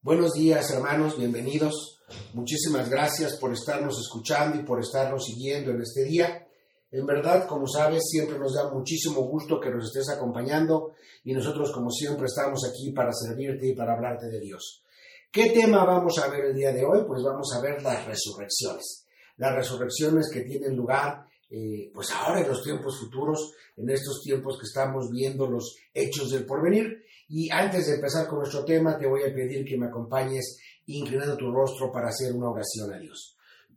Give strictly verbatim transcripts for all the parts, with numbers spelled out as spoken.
Buenos días, hermanos, bienvenidos. Muchísimas gracias por estarnos escuchando y por estarnos siguiendo en este día. En verdad, como sabes, siempre nos da muchísimo gusto que nos estés acompañando y nosotros, como siempre, estamos aquí para servirte y para hablarte de Dios. ¿Qué tema vamos a ver el día de hoy? Pues vamos a ver las resurrecciones. Las resurrecciones que tienen lugar, eh, pues ahora en los tiempos futuros, en estos tiempos que estamos viendo los hechos del porvenir. Y antes de empezar con nuestro tema, te voy a pedir que me acompañes inclinando tu rostro para hacer una oración a Dios.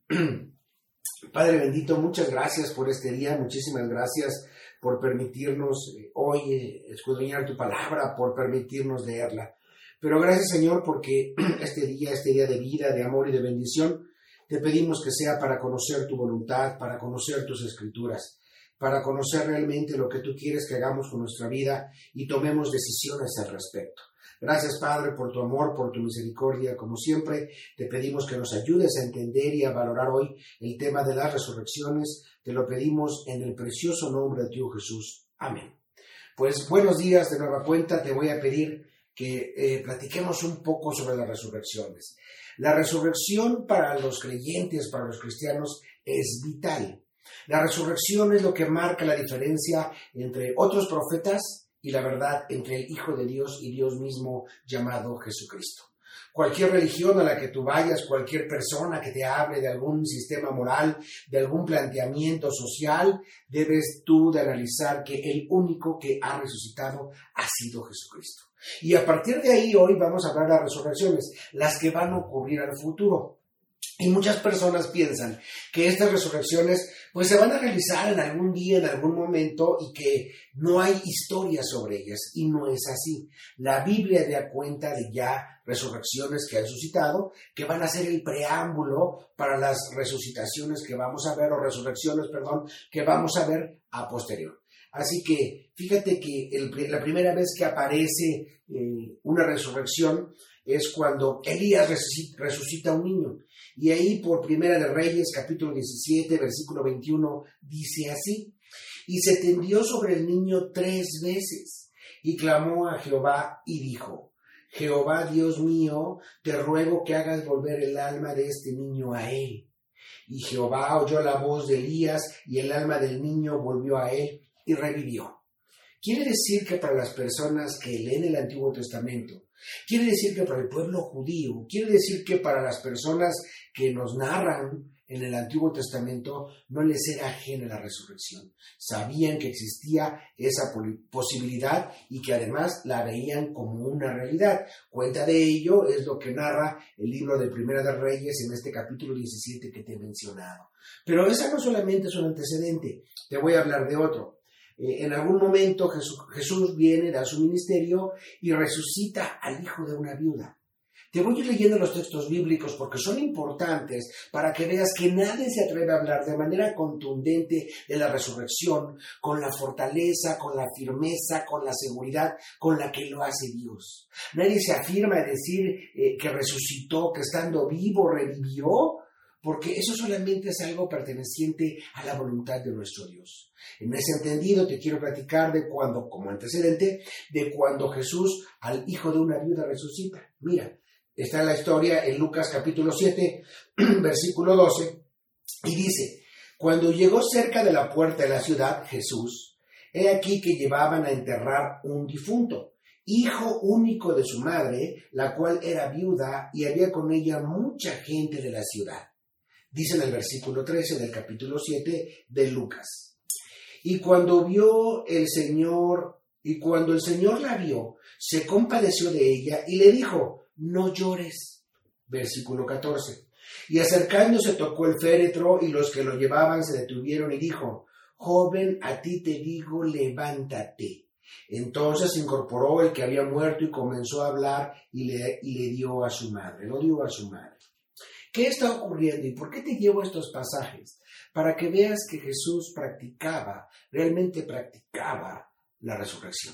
Padre bendito, muchas gracias por este día, muchísimas gracias por permitirnos eh, hoy eh, escudriñar tu palabra, por permitirnos leerla. Pero gracias, Señor, porque este día, este día de vida, de amor y de bendición, te pedimos que sea para conocer tu voluntad, para conocer tus escrituras, para conocer realmente lo que tú quieres que hagamos con nuestra vida y tomemos decisiones al respecto. Gracias, Padre, por tu amor, por tu misericordia. Como siempre, te pedimos que nos ayudes a entender y a valorar hoy el tema de las resurrecciones. Te lo pedimos en el precioso nombre de tu Jesús. Amén. Pues buenos días de nueva cuenta. Te voy a pedir que eh, platiquemos un poco sobre las resurrecciones. La resurrección para los creyentes, para los cristianos, es vital. La resurrección es lo que marca la diferencia entre otros profetas y la verdad entre el Hijo de Dios y Dios mismo llamado Jesucristo. Cualquier religión a la que tú vayas, cualquier persona que te hable de algún sistema moral, de algún planteamiento social, debes tú de analizar que el único que ha resucitado ha sido Jesucristo. Y a partir de ahí hoy vamos a hablar de las resurrecciones, las que van a ocurrir al futuro. Y muchas personas piensan que estas resurrecciones pues se van a realizar en algún día, en algún momento y que no hay historia sobre ellas. Y no es así. La Biblia da cuenta de ya resurrecciones que han suscitado, que van a ser el preámbulo para las resucitaciones que vamos a ver, o resurrecciones, perdón, que vamos a ver a posterior. Así que fíjate que el, la primera vez que aparece eh, una resurrección es cuando Elías resucita, resucita a un niño. Y ahí por Primera de Reyes, capítulo diecisiete, versículo veintiuno, dice así: Y se tendió sobre el niño tres veces, y clamó a Jehová y dijo: Jehová Dios mío, te ruego que hagas volver el alma de este niño a él. Y Jehová oyó la voz de Elías, y el alma del niño volvió a él, y revivió. Quiere decir que para las personas que leen el Antiguo Testamento, quiere decir que para el pueblo judío, quiere decir que para las personas que nos narran en el Antiguo Testamento, no les era ajena la resurrección. Sabían que existía esa posibilidad y que además la veían como una realidad. Cuenta de ello es lo que narra el libro de Primera de Reyes en este capítulo diecisiete que te he mencionado. Pero esa no solamente es un antecedente, te voy a hablar de otro. Eh, en algún momento Jesús, Jesús viene, da su ministerio y resucita al hijo de una viuda. Te voy a ir leyendo los textos bíblicos porque son importantes para que veas que nadie se atreve a hablar de manera contundente de la resurrección, con la fortaleza, con la firmeza, con la seguridad con la que lo hace Dios. Nadie se afirma a decir eh, que resucitó, que estando vivo revivió, porque eso solamente es algo perteneciente a la voluntad de nuestro Dios. En ese entendido te quiero platicar de cuando, como antecedente, de cuando Jesús al hijo de una viuda resucita. Mira, está la historia en Lucas capítulo siete, versículo doce, y dice: Cuando llegó cerca de la puerta de la ciudad, Jesús, he aquí que llevaban a enterrar un difunto, hijo único de su madre, la cual era viuda, y había con ella mucha gente de la ciudad. Dice en el versículo trece del capítulo siete de Lucas. Y cuando vio el Señor, y cuando el Señor la vio, se compadeció de ella y le dijo: no llores. Versículo catorce. Y acercándose tocó el féretro, y los que lo llevaban se detuvieron y dijo: joven, a ti te digo, levántate. Entonces se incorporó el que había muerto y comenzó a hablar y le, y le dio a su madre, lo dio a su madre. ¿Qué está ocurriendo y por qué te llevo estos pasajes? Para que veas que Jesús practicaba, realmente practicaba la resurrección.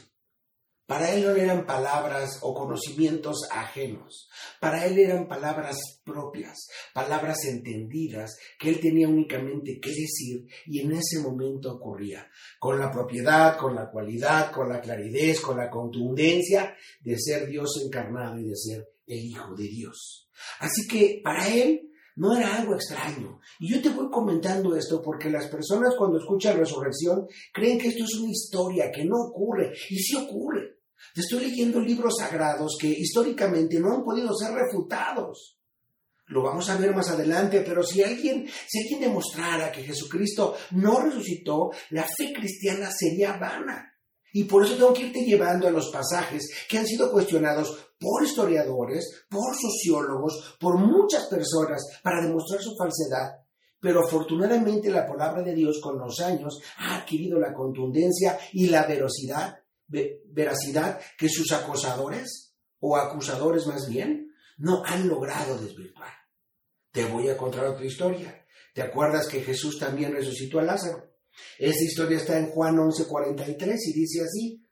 Para él no eran palabras o conocimientos ajenos. Para él eran palabras propias, palabras entendidas que él tenía únicamente que decir y en ese momento ocurría. Con la propiedad, con la cualidad, con la claridad, con la contundencia de ser Dios encarnado y de ser el Hijo de Dios. Así que para él no era algo extraño. Y yo te voy comentando esto porque las personas cuando escuchan resurrección creen que esto es una historia que no ocurre. Y sí ocurre. Te estoy leyendo libros sagrados que históricamente no han podido ser refutados. Lo vamos a ver más adelante, pero si alguien, si alguien demostrara que Jesucristo no resucitó, la fe cristiana sería vana. Y por eso tengo que irte llevando a los pasajes que han sido cuestionados por historiadores, por sociólogos, por muchas personas para demostrar su falsedad. Pero afortunadamente la palabra de Dios con los años ha adquirido la contundencia y la veracidad, veracidad que sus acosadores, o acusadores más bien, no han logrado desvirtuar. Te voy a contar otra historia. ¿Te acuerdas que Jesús también resucitó a Lázaro? Esta historia está en Juan once cuarenta y tres y dice así: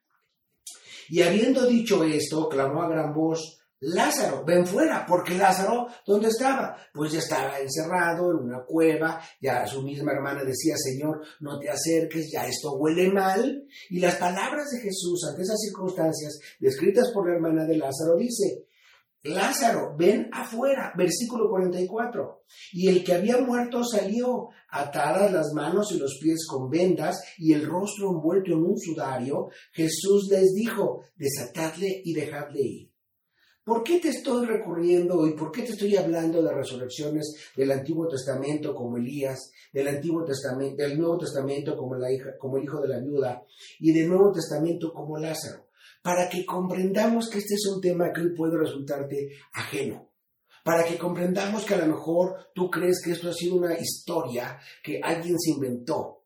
y habiendo dicho esto, clamó a gran voz: Lázaro, ven fuera, porque Lázaro, ¿dónde estaba? Pues ya estaba encerrado en una cueva. Ya su misma hermana decía: Señor, no te acerques, ya esto huele mal. Y las palabras de Jesús ante esas circunstancias, descritas por la hermana de Lázaro, dice: Lázaro, ven afuera, versículo cuarenta y cuatro. Y el que había muerto salió, atadas las manos y los pies con vendas y el rostro envuelto en un sudario. Jesús les dijo: desatadle y dejadle ir. ¿Por qué te estoy recurriendo y por qué te estoy hablando de resurrecciones del Antiguo Testamento como Elías, del Antiguo Testamento, del Nuevo Testamento como, la hija, como el hijo de la viuda y del Nuevo Testamento como Lázaro? Para que comprendamos que este es un tema que hoy puede resultarte ajeno. Para que comprendamos que a lo mejor tú crees que esto ha sido una historia que alguien se inventó.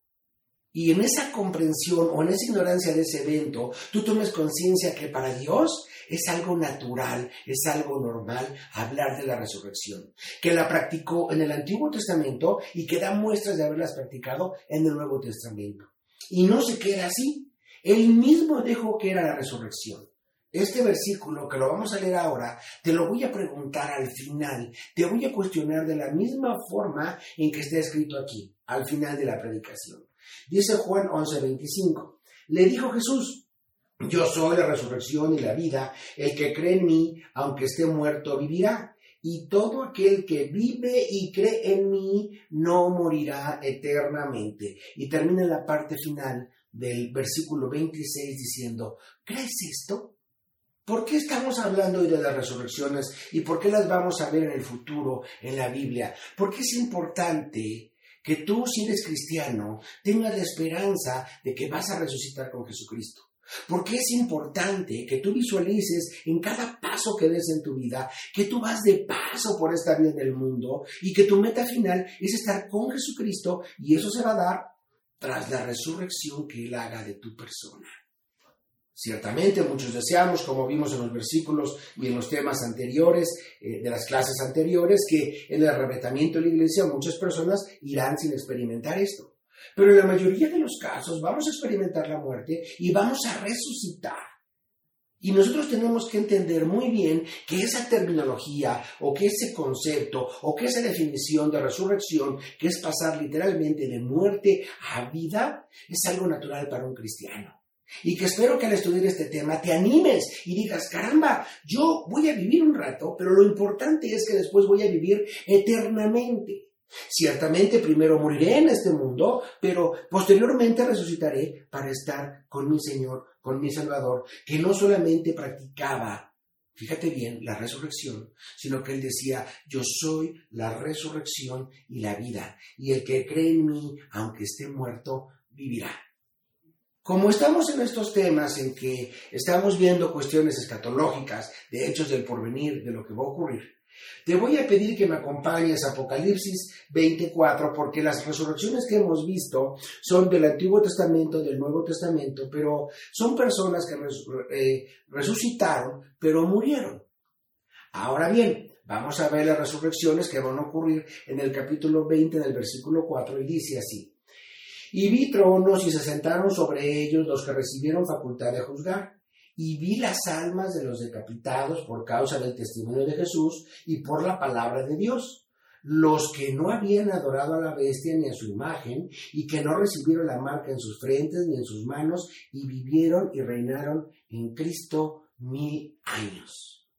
Y en esa comprensión o en esa ignorancia de ese evento, tú tomes conciencia que para Dios es algo natural, es algo normal hablar de la resurrección. Que la practicó en el Antiguo Testamento y que da muestras de haberlas practicado en el Nuevo Testamento. Y no se queda así. Él mismo dijo que era la resurrección. Este versículo, que lo vamos a leer ahora, te lo voy a preguntar al final. Te voy a cuestionar de la misma forma en que está escrito aquí, al final de la predicación. Dice Juan once veinticinco. Le dijo Jesús: yo soy la resurrección y la vida. El que cree en mí, aunque esté muerto, vivirá. Y todo aquel que vive y cree en mí no morirá eternamente. Y termina la parte final del versículo veintiséis diciendo: ¿crees esto? ¿Por qué estamos hablando hoy de las resurrecciones y por qué las vamos a ver en el futuro en la Biblia? Porque es importante que tú, si eres cristiano, tengas la esperanza de que vas a resucitar con Jesucristo. Porque es importante que tú visualices en cada paso que des en tu vida, que tú vas de paso por esta vida en el mundo y que tu meta final es estar con Jesucristo, y eso se va a dar tras la resurrección que Él haga de tu persona. Ciertamente muchos deseamos, como vimos en los versículos y en los temas anteriores, eh, de las clases anteriores, que en el arrebatamiento de la iglesia muchas personas irán sin experimentar esto. Pero en la mayoría de los casos vamos a experimentar la muerte y vamos a resucitar. Y nosotros tenemos que entender muy bien que esa terminología o que ese concepto o que esa definición de resurrección, que es pasar literalmente de muerte a vida, es algo natural para un cristiano. Y que espero que al estudiar este tema te animes y digas: caramba, yo voy a vivir un rato, pero lo importante es que después voy a vivir eternamente. Ciertamente primero moriré en este mundo, pero posteriormente resucitaré para estar con mi Señor, con mi Salvador, que no solamente practicaba, fíjate bien, la resurrección, sino que Él decía: yo soy la resurrección y la vida, y el que cree en mí, aunque esté muerto, vivirá. Como estamos en estos temas en que estamos viendo cuestiones escatológicas, de hechos del porvenir, de lo que va a ocurrir, te voy a pedir que me acompañes a Apocalipsis veinticuatro, porque las resurrecciones que hemos visto son del Antiguo Testamento, del Nuevo Testamento, pero son personas que res, eh, resucitaron, pero murieron. Ahora bien, vamos a ver las resurrecciones que van a ocurrir en el capítulo veinte, del versículo cuatro, y dice así: y vi tronos y se sentaron sobre ellos los que recibieron facultad de juzgar. Y vi las almas de los decapitados por causa del testimonio de Jesús y por la palabra de Dios, los que no habían adorado a la bestia ni a su imagen, y que no recibieron la marca en sus frentes ni en sus manos, y vivieron y reinaron en Cristo mil años.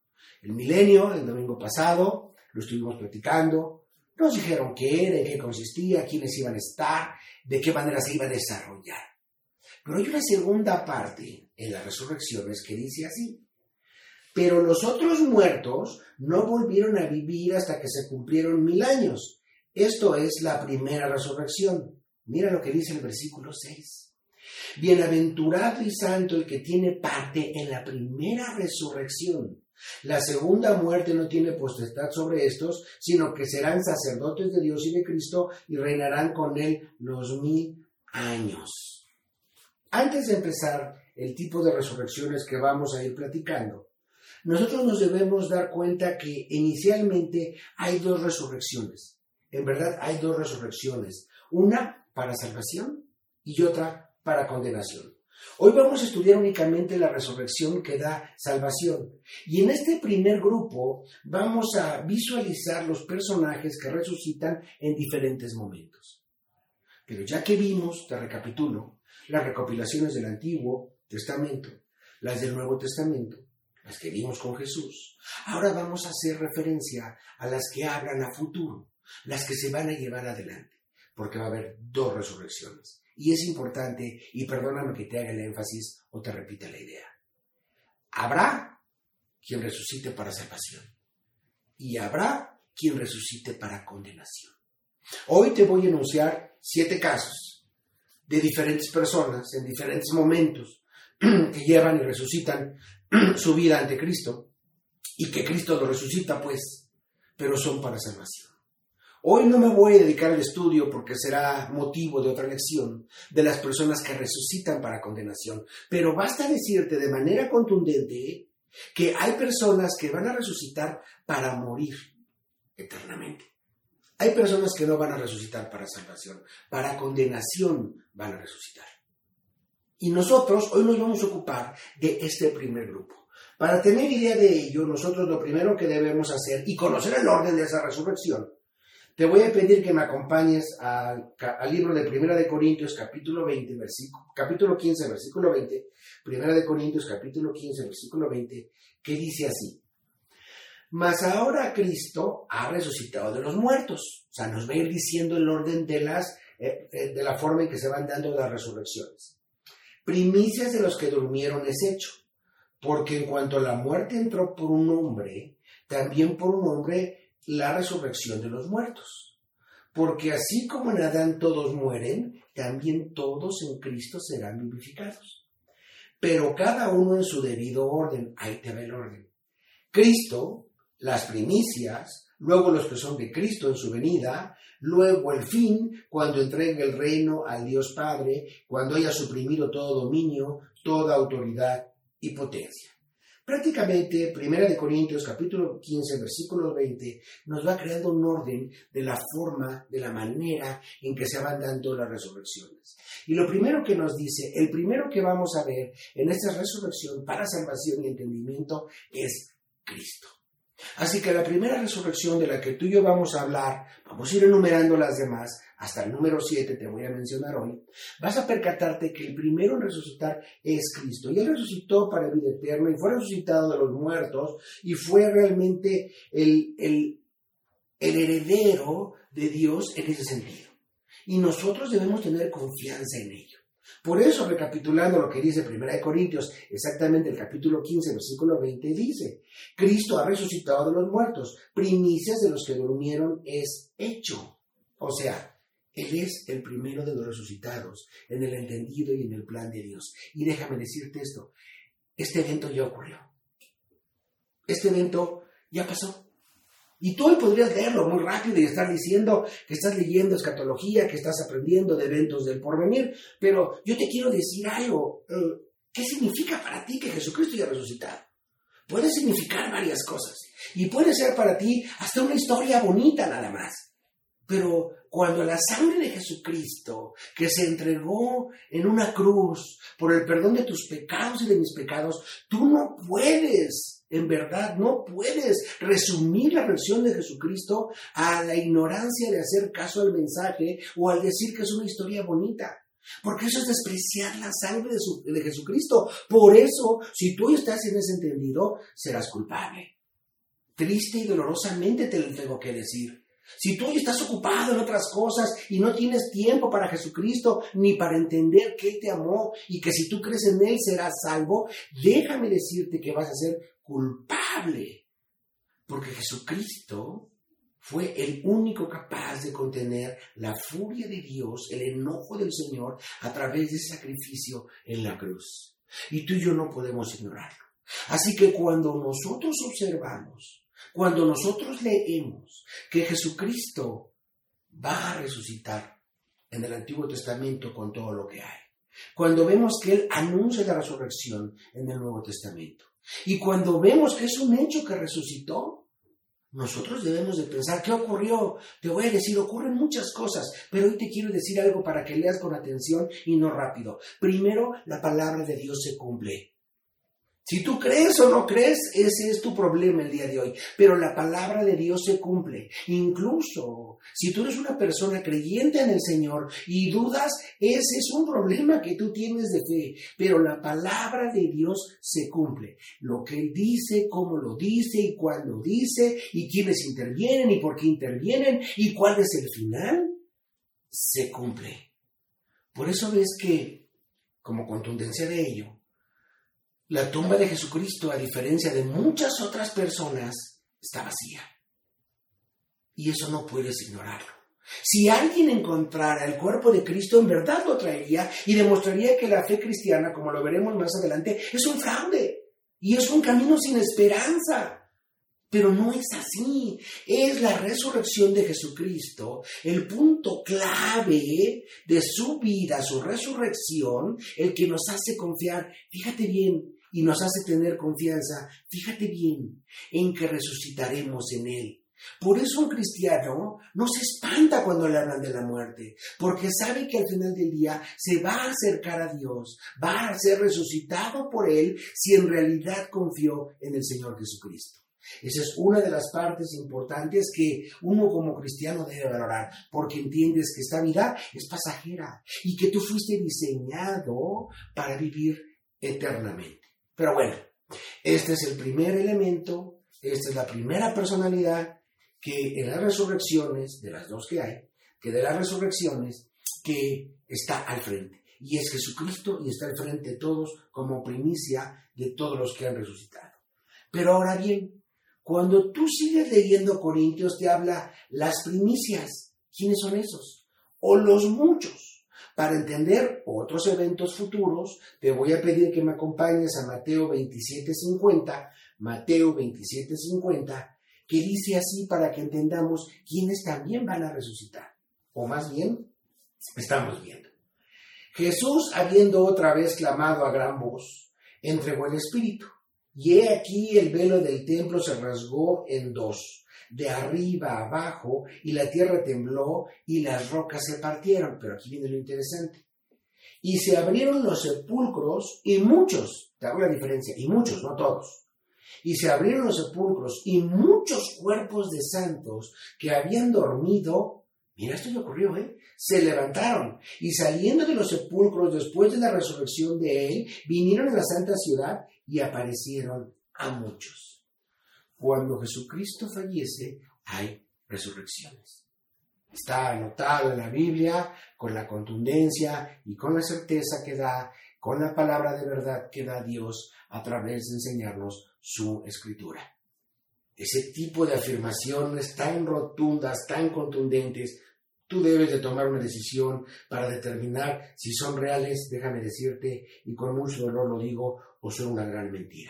El milenio, el domingo pasado, lo estuvimos platicando, nos dijeron qué era, en qué consistía, quiénes iban a estar, de qué manera se iba a desarrollar. Pero hay una segunda parte en las resurrecciones que dice así: pero los otros muertos no volvieron a vivir hasta que se cumplieron mil años. Esto es la primera resurrección. Mira lo que dice el versículo seis. Bienaventurado y santo el que tiene parte en la primera resurrección. La segunda muerte no tiene potestad sobre estos, sino que serán sacerdotes de Dios y de Cristo y reinarán con él los mil años. Antes de empezar el tipo de resurrecciones que vamos a ir platicando, nosotros nos debemos dar cuenta que inicialmente hay dos resurrecciones. En verdad hay dos resurrecciones. Una para salvación y otra para condenación. Hoy vamos a estudiar únicamente la resurrección que da salvación. Y en este primer grupo vamos a visualizar los personajes que resucitan en diferentes momentos. Pero ya que vimos, te recapitulo, las recopilaciones del Antiguo Testamento, las del Nuevo Testamento, las que vimos con Jesús, ahora vamos a hacer referencia a las que hablan a futuro, las que se van a llevar adelante, porque va a haber dos resurrecciones. Y es importante, y perdóname que te haga el énfasis o te repita la idea. Habrá quien resucite para salvación y habrá quien resucite para condenación. Hoy te voy a enunciar siete casos de diferentes personas en diferentes momentos que llevan y resucitan su vida ante Cristo y que Cristo lo resucita, pues, pero son para salvación. Hoy no me voy a dedicar al estudio porque será motivo de otra lección de las personas que resucitan para condenación, pero basta decirte de manera contundente que hay personas que van a resucitar para morir eternamente. Hay personas que no van a resucitar para salvación, para condenación van a resucitar. Y nosotros hoy nos vamos a ocupar de este primer grupo. Para tener idea de ello, nosotros lo primero que debemos hacer y conocer el orden de esa resurrección, te voy a pedir que me acompañes al, al libro de Primera de Corintios, capítulo veinte, versículo, capítulo quince, versículo veinte, Primera de Corintios, capítulo quince, versículo veinte, que dice así: mas ahora Cristo ha resucitado de los muertos. O sea, nos va a ir diciendo el orden de, las, eh, de la forma en que se van dando las resurrecciones. Primicias de los que durmieron es hecho, porque en cuanto la muerte entró por un hombre, también por un hombre la resurrección de los muertos. Porque así como en Adán todos mueren, también todos en Cristo serán vivificados. Pero cada uno en su debido orden. Ahí te va el orden. Cristo, las primicias, luego los que son de Cristo en su venida, luego el fin, cuando entregue el reino al Dios Padre, cuando haya suprimido todo dominio, toda autoridad y potencia. Prácticamente, Primera de Corintios, capítulo quince, versículo veinte, nos va creando un orden de la forma, de la manera en que se van dando las resurrecciones. Y lo primero que nos dice, el primero que vamos a ver en esta resurrección para salvación y entendimiento es Cristo. Así que la primera resurrección de la que tú y yo vamos a hablar, vamos a ir enumerando las demás, hasta el número siete te voy a mencionar hoy, vas a percatarte que el primero en resucitar es Cristo. Y Él resucitó para vida eterna y fue resucitado de los muertos y fue realmente el, el, el heredero de Dios en ese sentido. Y nosotros debemos tener confianza en ello. Por eso, recapitulando lo que dice Primera de Corintios, exactamente el capítulo quince, versículo veinte, dice: Cristo ha resucitado de los muertos, primicias de los que durmieron es hecho. O sea, Él es el primero de los resucitados, en el entendido y en el plan de Dios. Y déjame decirte esto, este evento ya ocurrió. Este evento ya pasó. Y tú hoy podrías leerlo muy rápido y estar diciendo que estás leyendo escatología, que estás aprendiendo de eventos del porvenir, pero yo te quiero decir algo. ¿Qué significa para ti que Jesucristo haya resucitado? Puede significar varias cosas y puede ser para ti hasta una historia bonita nada más. Pero cuando la sangre de Jesucristo, que se entregó en una cruz por el perdón de tus pecados y de mis pecados, tú no puedes, en verdad, no puedes resumir la versión de Jesucristo a la ignorancia de hacer caso al mensaje o al decir que es una historia bonita. Porque eso es despreciar la sangre de, su, de Jesucristo. Por eso, si tú estás en ese entendido, serás culpable. triste y dolorosamente te lo tengo que decir. Si tú estás ocupado en otras cosas y no tienes tiempo para Jesucristo ni para entender que Él te amó y que si tú crees en Él serás salvo, déjame decirte que vas a ser culpable. Porque Jesucristo fue el único capaz de contener la furia de Dios, el enojo del Señor a través de ese sacrificio en la cruz. Y tú y yo no podemos ignorarlo. Así que cuando nosotros observamos, cuando nosotros leemos que Jesucristo va a resucitar en el Antiguo Testamento con todo lo que hay, cuando vemos que Él anuncia la resurrección en el Nuevo Testamento, y cuando vemos que es un hecho que resucitó, nosotros debemos de pensar, ¿qué ocurrió? Te voy a decir, ocurren muchas cosas, pero hoy te quiero decir algo para que leas con atención y no rápido. Primero, la palabra de Dios se cumple. Si tú crees o no crees, ese es tu problema el día de hoy. Pero la palabra de Dios se cumple. Incluso si tú eres una persona creyente en el Señor y dudas, ese es un problema que tú tienes de fe. Pero la palabra de Dios se cumple. Lo que Él dice, cómo lo dice y cuándo dice y quiénes intervienen y por qué intervienen y cuál es el final, se cumple. Por eso ves que, como contundencia de ello, la tumba de Jesucristo, a diferencia de muchas otras personas, está vacía. Y eso no puedes ignorarlo. Si alguien encontrara el cuerpo de Cristo, en verdad lo traería y demostraría que la fe cristiana, como lo veremos más adelante, es un fraude y es un camino sin esperanza. Pero no es así. Es la resurrección de Jesucristo el punto clave de su vida, su resurrección, el que nos hace confiar, fíjate bien, y nos hace tener confianza, fíjate bien, en que resucitaremos en Él. Por eso un cristiano no se espanta cuando le hablan de la muerte, porque sabe que al final del día se va a acercar a Dios, va a ser resucitado por Él si en realidad confió en el Señor Jesucristo. Esa es una de las partes importantes que uno como cristiano debe valorar, porque entiendes que esta vida es pasajera y que tú fuiste diseñado para vivir eternamente. Pero bueno, este es el primer elemento, esta es la primera personalidad que en las resurrecciones, de las dos que hay, que de las resurrecciones, que está al frente. Y es Jesucristo y está al frente de todos como primicia de todos los que han resucitado. Pero ahora bien, cuando tú sigues leyendo Corintios, te habla las primicias. ¿Quiénes son esos? O los muchos. Para entender otros eventos futuros, te voy a pedir que me acompañes a Mateo veintisiete cincuenta, Mateo veintisiete cincuenta, que dice así para que entendamos quiénes también van a resucitar. O más bien, estamos viendo. Jesús, habiendo otra vez clamado a gran voz, entregó el Espíritu. Y he aquí el velo del templo se rasgó en dos, de arriba a abajo, y la tierra tembló y las rocas se partieron. Pero aquí viene lo interesante. Y se abrieron los sepulcros, y muchos, te hago la diferencia, y muchos, no todos. Y se abrieron los sepulcros, y muchos cuerpos de santos que habían dormido, mira, esto ya ocurrió, ¿eh? Se levantaron, y saliendo de los sepulcros después de la resurrección de Él, vinieron a la santa ciudad y aparecieron a muchos. Cuando Jesucristo fallece, hay resurrecciones. Está anotado en la Biblia con la contundencia y con la certeza que da, con la palabra de verdad que da Dios a través de enseñarnos su Escritura. Ese tipo de afirmaciones tan rotundas, tan contundentes, tú debes de tomar una decisión para determinar si son reales, déjame decirte, y con mucho dolor lo digo, o son una gran mentira.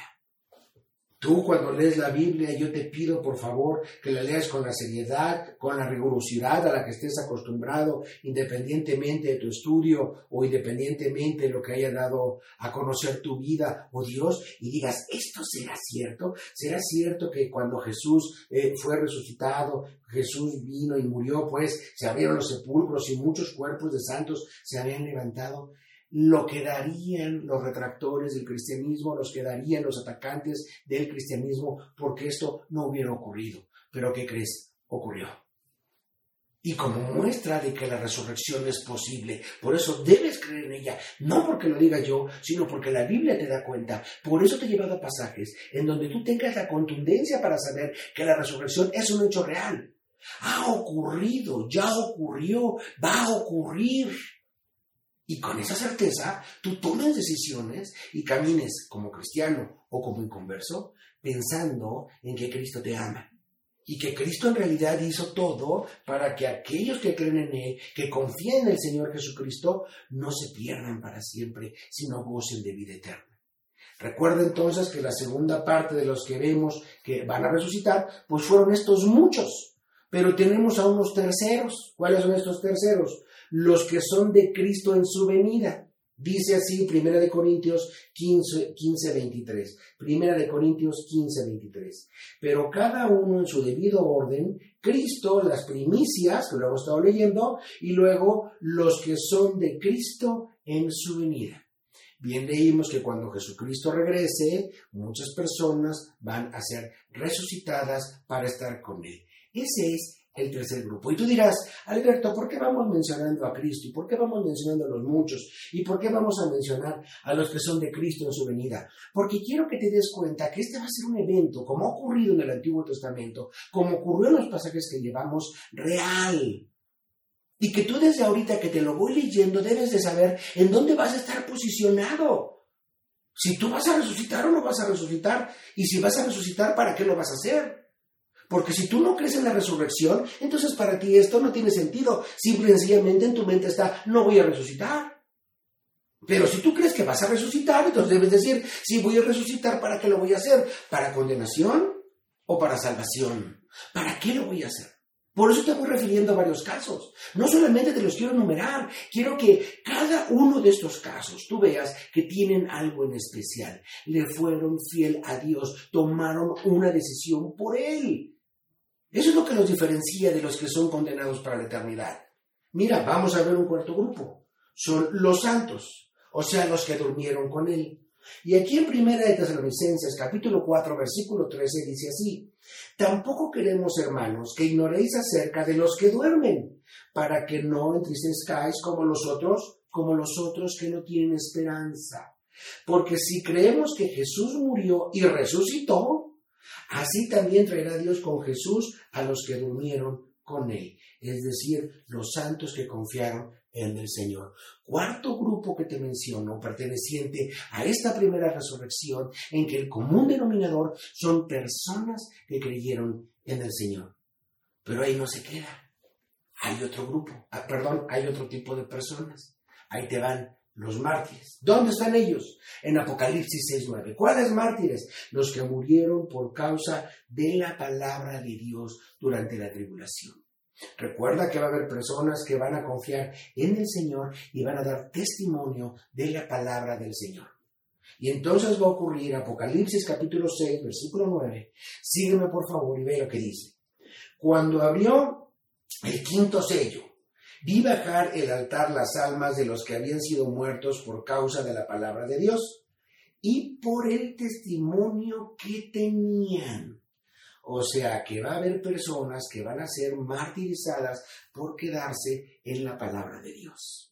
Tú cuando lees la Biblia, yo te pido por favor que la leas con la seriedad, con la rigurosidad a la que estés acostumbrado, independientemente de tu estudio o independientemente de lo que haya dado a conocer tu vida o Dios, y digas, ¿esto será cierto? ¿Será cierto que cuando Jesús eh, fue resucitado, Jesús vino y murió, pues se abrieron los sepulcros y muchos cuerpos de santos se habían levantado? Lo que darían los retractores del cristianismo, los que darían los atacantes del cristianismo, porque esto no hubiera ocurrido. Pero ¿qué crees? Ocurrió. y como muestra de que la resurrección es posible. Por eso debes creer en ella, no porque lo diga yo, sino porque la Biblia te da cuenta. Por eso te he llevado a pasajes en donde tú tengas la contundencia para saber que la resurrección es un hecho real. Ha ocurrido, ya ocurrió, va a ocurrir. Y con esa certeza, tú tomes decisiones y camines como cristiano o como inconverso, pensando en que Cristo te ama. Y que Cristo en realidad hizo todo para que aquellos que creen en Él, que confíen en el Señor Jesucristo, no se pierdan para siempre, sino gocen de vida eterna. Recuerda entonces que la segunda parte de los que vemos que van a resucitar, pues fueron estos muchos. Pero tenemos a unos terceros. ¿Cuáles son estos terceros? Los que son de Cristo en su venida. Dice así Primera de Corintios quince, quince, veintitrés. Primera de Corintios quince, veintitrés. Pero cada uno en su debido orden, Cristo, las primicias, que lo hemos estado leyendo, y luego los que son de Cristo en su venida. Bien leímos que cuando Jesucristo regrese, muchas personas van a ser resucitadas para estar con Él. Ese es el tercer grupo. Y tú dirás, Alberto, ¿por qué vamos mencionando a Cristo? ¿Y por qué vamos mencionando a los muchos? ¿Y por qué vamos a mencionar a los que son de Cristo en su venida? Porque quiero que te des cuenta que este va a ser un evento, como ha ocurrido en el Antiguo Testamento, como ocurrió en los pasajes que llevamos, real. Y que tú desde ahorita que te lo voy leyendo debes de saber en dónde vas a estar posicionado. Si tú vas a resucitar o no vas a resucitar. Y si vas a resucitar, ¿para qué lo vas a hacer? Porque si tú no crees en la resurrección, entonces para ti esto no tiene sentido. Simple y sencillamente en tu mente está, no voy a resucitar. Pero si tú crees que vas a resucitar, entonces debes decir, si voy a resucitar, ¿para qué lo voy a hacer? ¿Para condenación o para salvación? ¿Para qué lo voy a hacer? Por eso te voy refiriendo a varios casos. No solamente te los quiero enumerar, quiero que cada uno de estos casos tú veas que tienen algo en especial. Le fueron fiel a Dios, tomaron una decisión por Él. Eso es lo que los diferencia de los que son condenados para la eternidad. Mira, vamos a ver un cuarto grupo. Son los santos, o sea, los que durmieron con Él. Y aquí en Primera de Tesalonicenses, capítulo cuatro, versículo trece, dice así: tampoco queremos, hermanos, que ignoréis acerca de los que duermen, para que no entristezcáis como los otros, como los otros que no tienen esperanza. Porque si creemos que Jesús murió y resucitó, así también traerá Dios con Jesús a los que durmieron con Él, es decir, los santos que confiaron en el Señor. Cuarto grupo que te menciono, perteneciente a esta primera resurrección, en que el común denominador son personas que creyeron en el Señor. Pero ahí no se queda. Hay otro grupo, ah, perdón, hay otro tipo de personas. Ahí te van los mártires. ¿Dónde están ellos? En Apocalipsis seis nueve. ¿Cuáles mártires? Los que murieron por causa de la palabra de Dios durante la tribulación. Recuerda que va a haber personas que van a confiar en el Señor y van a dar testimonio de la palabra del Señor. Y entonces va a ocurrir Apocalipsis capítulo seis, versículo nueve. Sígueme por favor y ve lo que dice. Cuando abrió el quinto sello, vi bajar el altar las almas de los que habían sido muertos por causa de la palabra de Dios y por el testimonio que tenían. O sea, que va a haber personas que van a ser martirizadas por quedarse en la palabra de Dios.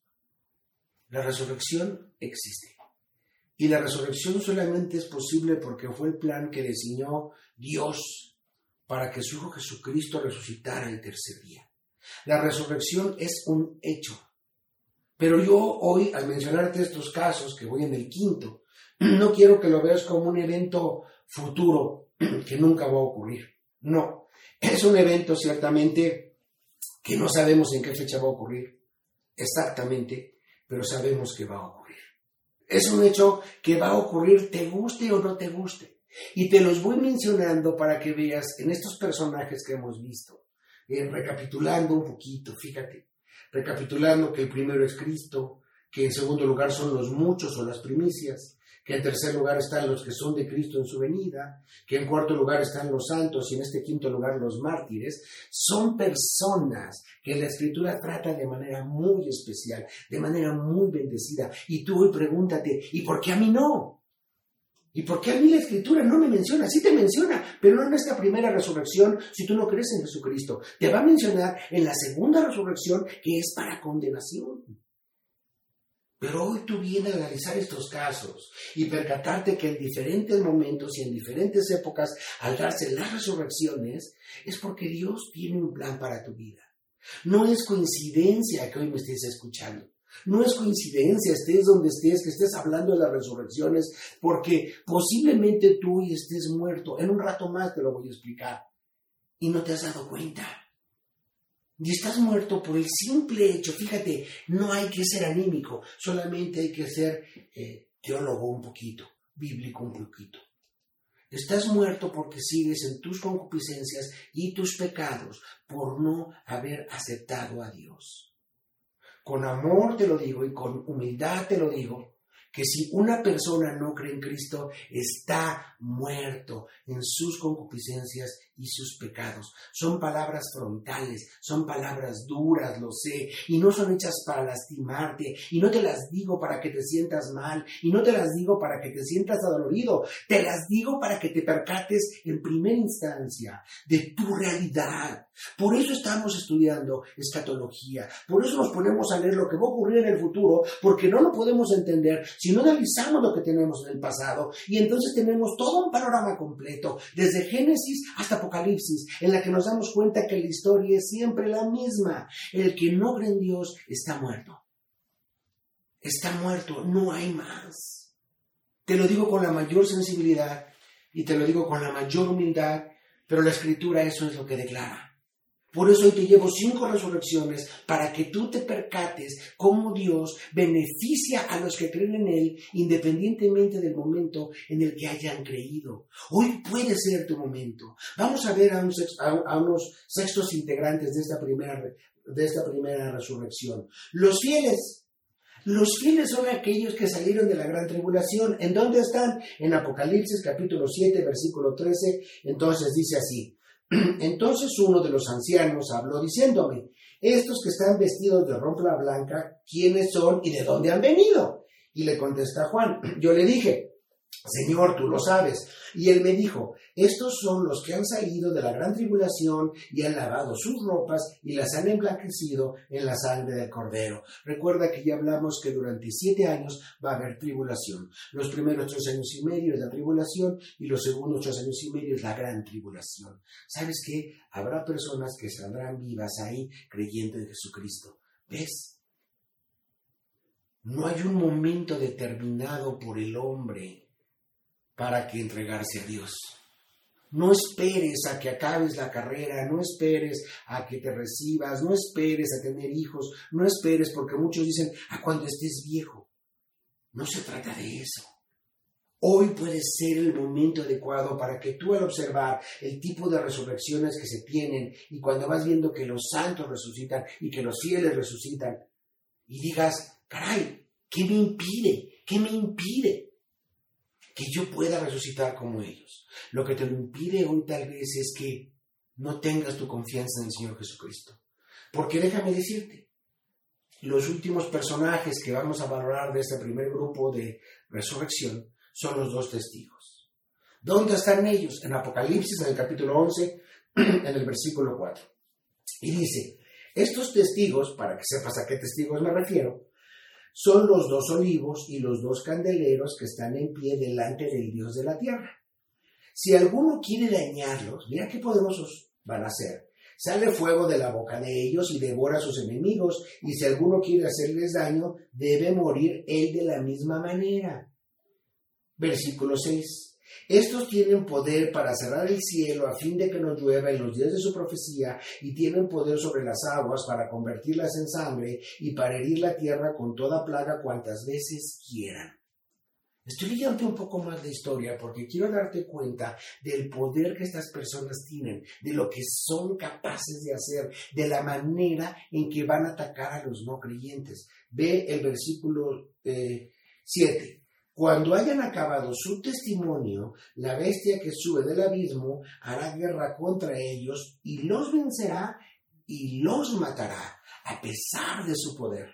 La resurrección existe. Y la resurrección solamente es posible porque fue el plan que diseñó Dios para que su Hijo Jesucristo resucitara el tercer día. La resurrección es un hecho. Pero yo hoy, al mencionarte estos casos, que voy en el quinto, no quiero que lo veas como un evento futuro que nunca va a ocurrir. No, es un evento ciertamente que no sabemos en qué fecha va a ocurrir exactamente, pero sabemos que va a ocurrir. Es un hecho que va a ocurrir, te guste o no te guste. Y te los voy mencionando para que veas en estos personajes que hemos visto, eh, recapitulando un poquito, fíjate, recapitulando que el primero es Cristo, que en segundo lugar son los muchos o las primicias, que en tercer lugar están los que son de Cristo en su venida, que en cuarto lugar están los santos y en este quinto lugar los mártires. Son personas que la Escritura trata de manera muy especial, de manera muy bendecida. Y tú hoy pregúntate, ¿y por qué a mí no? ¿Y por qué a mí la Escritura no me menciona? Sí te menciona, pero no en esta primera resurrección si tú no crees en Jesucristo. Te va a mencionar en la segunda resurrección, que es para condenación. Pero hoy tú vienes a analizar estos casos y percatarte que en diferentes momentos y en diferentes épocas, al darse las resurrecciones, es porque Dios tiene un plan para tu vida. No es coincidencia que hoy me estés escuchando. No es coincidencia, estés donde estés, que estés hablando de las resurrecciones, porque posiblemente tú hoy estés muerto. En un rato más te lo voy a explicar. Y no te has dado cuenta. Y estás muerto por el simple hecho, fíjate, no hay que ser anímico, solamente hay que ser eh, teólogo un poquito, bíblico un poquito. Estás muerto porque sigues en tus concupiscencias y tus pecados por no haber aceptado a Dios. Con amor te lo digo y con humildad te lo digo, que si una persona no cree en Cristo, está muerto en sus concupiscencias y sus pecados. Son palabras frontales, son palabras duras, lo sé, y no son hechas para lastimarte, y no te las digo para que te sientas mal, y no te las digo para que te sientas adolorido, te las digo para que te percates en primera instancia de tu realidad. Por eso estamos estudiando escatología, por eso nos ponemos a leer lo que va a ocurrir en el futuro, porque no lo podemos entender si no analizamos lo que tenemos en el pasado, y entonces tenemos todo un panorama completo, desde Génesis hasta Apocalipsis, en la que nos damos cuenta que la historia es siempre la misma. El que no cree en Dios está muerto. Está muerto, no hay más. Te lo digo con la mayor sensibilidad y te lo digo con la mayor humildad, pero la Escritura eso es lo que declara. Por eso hoy te llevo cinco resurrecciones para que tú te percates cómo Dios beneficia a los que creen en Él independientemente del momento en el que hayan creído. Hoy puede ser tu momento. Vamos a ver a unos, a, a unos sextos integrantes de esta, primera, de esta primera resurrección. Los fieles. Los fieles son aquellos que salieron de la gran tribulación. ¿En dónde están? En Apocalipsis capítulo siete, versículo trece. Entonces dice así. Entonces uno de los ancianos habló diciéndome, estos que están vestidos de ropa blanca, ¿quiénes son y de dónde han venido? Y le contesta Juan, yo le dije, Señor, tú lo sabes. Y él me dijo, estos son los que han salido de la gran tribulación y han lavado sus ropas y las han emblanquecido en la sangre del Cordero. Recuerda que ya hablamos que durante siete años va a haber tribulación. Los primeros tres años y medio es la tribulación y los segundos tres años y medio es la gran tribulación. ¿Sabes qué? Habrá personas que saldrán vivas ahí creyendo en Jesucristo. ¿Ves? No hay un momento determinado por el hombre para que entregarse a Dios. No esperes a que acabes la carrera, no esperes a que te recibas, no esperes a tener hijos, no esperes porque muchos dicen, a cuando estés viejo. No se trata de eso. Hoy puede ser el momento adecuado para que tú al observar el tipo de resurrecciones que se tienen y cuando vas viendo que los santos resucitan y que los fieles resucitan y digas, caray, ¿qué me impide? ¿Qué me impide que yo pueda resucitar como ellos? Lo que te lo impide hoy tal vez es que no tengas tu confianza en el Señor Jesucristo. Porque déjame decirte, los últimos personajes que vamos a valorar de este primer grupo de resurrección son los dos testigos. ¿Dónde están ellos? En Apocalipsis, en el capítulo once, en el versículo cuatro. Y dice, estos testigos, para que sepas a qué testigos me refiero, son los dos olivos y los dos candeleros que están en pie delante del Dios de la tierra. Si alguno quiere dañarlos, mira qué poderosos van a ser. Sale fuego de la boca de ellos y devora a sus enemigos, y si alguno quiere hacerles daño, debe morir él de la misma manera. Versículo seis. Estos tienen poder para cerrar el cielo a fin de que no llueva en los días de su profecía y tienen poder sobre las aguas para convertirlas en sangre y para herir la tierra con toda plaga cuantas veces quieran. Estoy leyendo un poco más de historia porque quiero darte cuenta del poder que estas personas tienen, de lo que son capaces de hacer, de la manera en que van a atacar a los no creyentes. Ve el versículo eh, siete. Cuando hayan acabado su testimonio, la bestia que sube del abismo hará guerra contra ellos y los vencerá y los matará a pesar de su poder.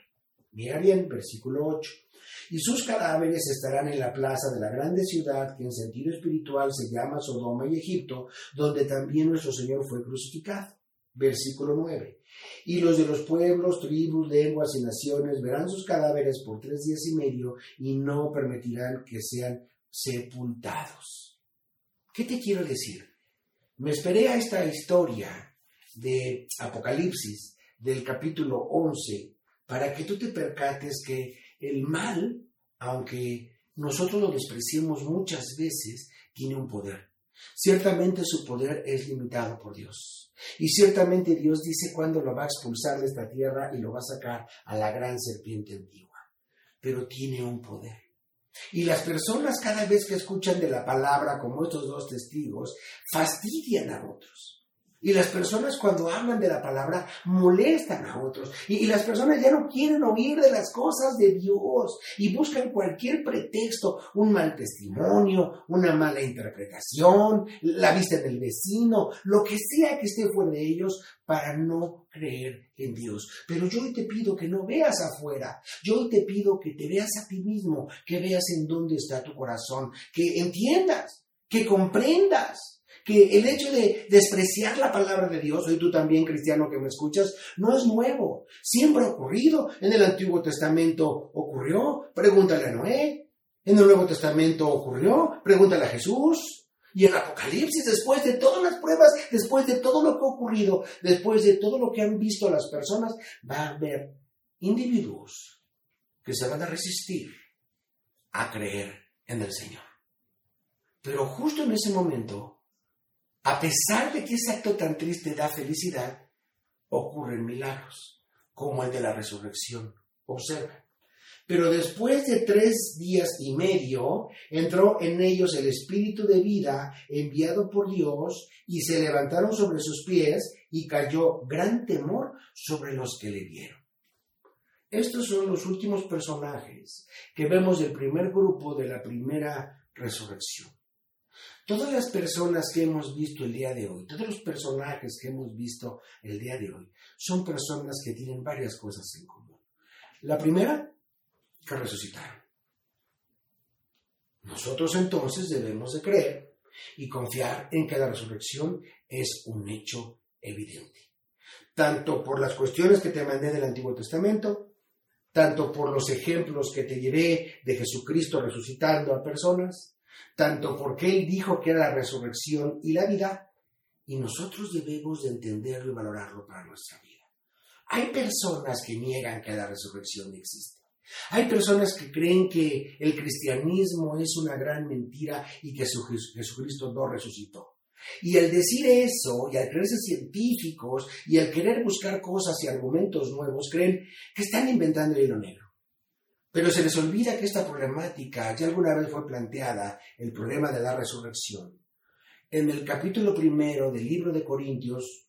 Mira bien, versículo ocho. Y sus cadáveres estarán en la plaza de la grande ciudad que en sentido espiritual se llama Sodoma y Egipto, donde también nuestro Señor fue crucificado. Versículo nueve. Y los de los pueblos, tribus, lenguas y naciones verán sus cadáveres por tres días y medio y no permitirán que sean sepultados. ¿Qué te quiero decir? Me esperé a esta historia de Apocalipsis, del capítulo once, para que tú te percates que el mal, aunque nosotros lo despreciemos muchas veces, tiene un poder. Ciertamente su poder es limitado por Dios. Y ciertamente Dios dice cuándo lo va a expulsar de esta tierra y lo va a sacar a la gran serpiente antigua. Pero tiene un poder. Y las personas cada vez que escuchan de la palabra, como estos dos testigos, fastidian a otros. Y las personas cuando hablan de la palabra molestan a otros. Y, y las personas ya no quieren oír de las cosas de Dios. Y buscan cualquier pretexto, un mal testimonio, una mala interpretación, la vista del vecino, lo que sea que esté fuera de ellos para no creer en Dios. Pero yo hoy te pido que no veas afuera. Yo hoy te pido que te veas a ti mismo, que veas en dónde está tu corazón, que entiendas, que comprendas. Que el hecho de despreciar la palabra de Dios, hoy tú también, cristiano que me escuchas, no es nuevo. Siempre ha ocurrido. En el Antiguo Testamento ocurrió. Pregúntale a Noé. En el Nuevo Testamento ocurrió. Pregúntale a Jesús. Y en Apocalipsis, después de todas las pruebas, después de todo lo que ha ocurrido, después de todo lo que han visto las personas, va a haber individuos que se van a resistir a creer en el Señor. Pero justo en ese momento, a pesar de que ese acto tan triste da felicidad, ocurren milagros, como el de la resurrección. Observa. Pero después de tres días y medio, entró en ellos el espíritu de vida enviado por Dios, y se levantaron sobre sus pies, y cayó gran temor sobre los que le vieron. Estos son los últimos personajes que vemos del primer grupo de la primera resurrección. Todas las personas que hemos visto el día de hoy, todos los personajes que hemos visto el día de hoy, son personas que tienen varias cosas en común. La primera, que resucitaron. Nosotros entonces debemos de creer y confiar en que la resurrección es un hecho evidente. Tanto por las cuestiones que te mandé del Antiguo Testamento, tanto por los ejemplos que te llevé de Jesucristo resucitando a personas, tanto porque Él dijo que era la resurrección y la vida, y nosotros debemos de entenderlo y valorarlo para nuestra vida. Hay personas que niegan que la resurrección existe. Hay personas que creen que el cristianismo es una gran mentira y que Jesucristo no resucitó. Y al decir eso, y al creerse científicos, y al querer buscar cosas y argumentos nuevos, creen que están inventando el hilo negro. Pero se les olvida que esta problemática ya alguna vez fue planteada, el problema de la resurrección, en el capítulo primero del libro de Corintios,